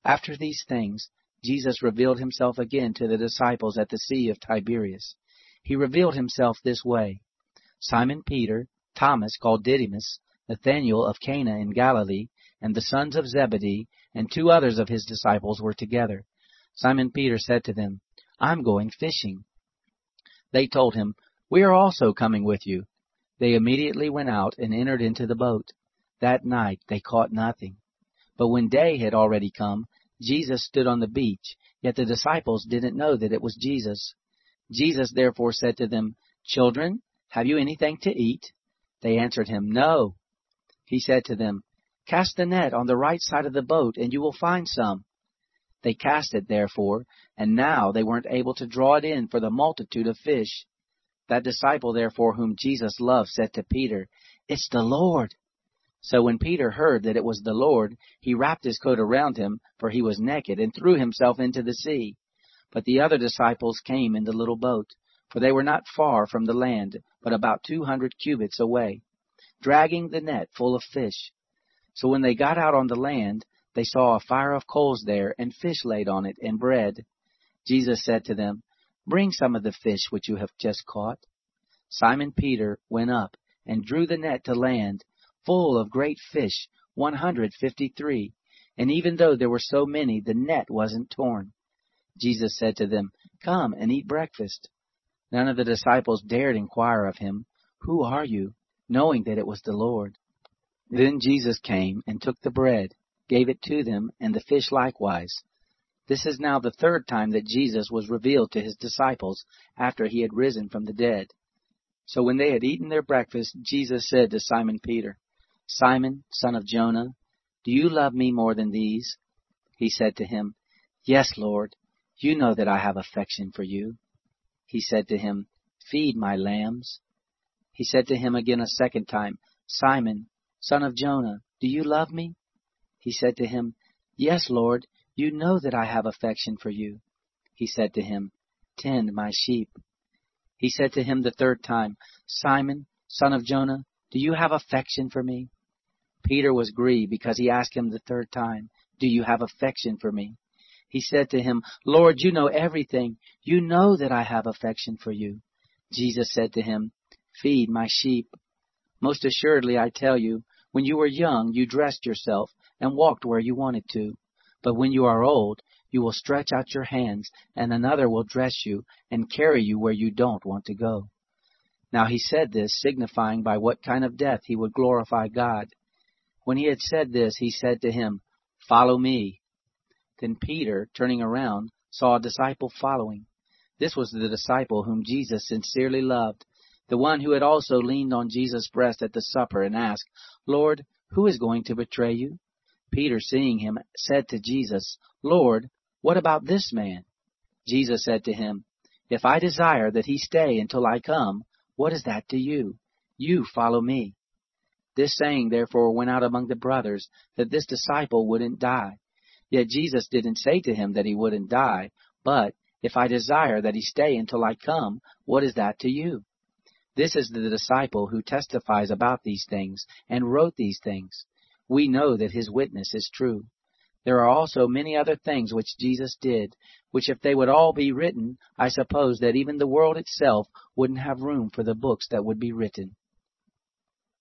After these things, Jesus revealed himself again to the disciples at the Sea of Tiberias. He revealed himself this way. Simon Peter, Thomas called Didymus, Nathanael of Cana in Galilee, and the sons of Zebedee, and 2 others of his disciples were together. Simon Peter said to them, "I'm going fishing." They told him, "We are also coming with you." They immediately went out and entered into the boat. That night they caught nothing. But when day had already come, Jesus stood on the beach, yet the disciples didn't know that it was Jesus. Jesus therefore said to them, "Children, have you anything to eat?" They answered him, "No." He said to them, "Cast the net on the right side of the boat, and you will find some." They cast it, therefore, and now they weren't able to draw it in for the multitude of fish. That disciple, therefore, whom Jesus loved, said to Peter, "It's the Lord." So when Peter heard that it was the Lord, he wrapped his coat around him, for he was naked, and threw himself into the sea. But the other disciples came in the little boat, for they were not far from the land, but about 200 cubits away, dragging the net full of fish. So when they got out on the land, they saw a fire of coals there, and fish laid on it, and bread. Jesus said to them, "Bring some of the fish which you have just caught." Simon Peter went up and drew the net to land, full of great fish, 153, and even though there were so many, the net wasn't torn. Jesus said to them, "Come and eat breakfast." None of the disciples dared inquire of him, "Who are you?" knowing that it was the Lord. Then Jesus came and took the bread, gave it to them, and the fish likewise. This is now the 3rd time that Jesus was revealed to his disciples after he had risen from the dead. So when they had eaten their breakfast, Jesus said to Simon Peter, "Simon, son of Jonah, do you love me more than these?" He said to him, "Yes, Lord, you know that I have affection for you." He said to him, "Feed my lambs." He said to him again a 2nd time, "Simon, son of Jonah, do you love me?" He said to him, "Yes, Lord, you know that I have affection for you." He said to him, "Tend my sheep." He said to him the 3rd time, "Simon, son of Jonah, do you have affection for me?" Peter was grieved because he asked him the 3rd time, "Do you have affection for me?" He said to him, "Lord, you know everything. You know that I have affection for you." Jesus said to him, "Feed my sheep. Most assuredly I tell you, when you were young you dressed yourself and walked where you wanted to. But when you are old, you will stretch out your hands, and another will dress you and carry you where you don't want to go." Now he said this, signifying by what kind of death he would glorify God. When he had said this, he said to him, "Follow me." Then Peter, turning around, saw a disciple following. This was the disciple whom Jesus sincerely loved, the one who had also leaned on Jesus' breast at the supper and asked, "Lord, who is going to betray you?" Peter, seeing him, said to Jesus, "Lord, what about this man?" Jesus said to him, "If I desire that he stay until I come, what is that to you? You follow me." This saying therefore went out among the brothers, that this disciple wouldn't die. Yet Jesus didn't say to him that he wouldn't die, but, "If I desire that he stay until I come, what is that to you?" This is the disciple who testifies about these things and wrote these things. We know that his witness is true. There are also many other things which Jesus did, which if they would all be written, I suppose that even the world itself wouldn't have room for the books that would be written.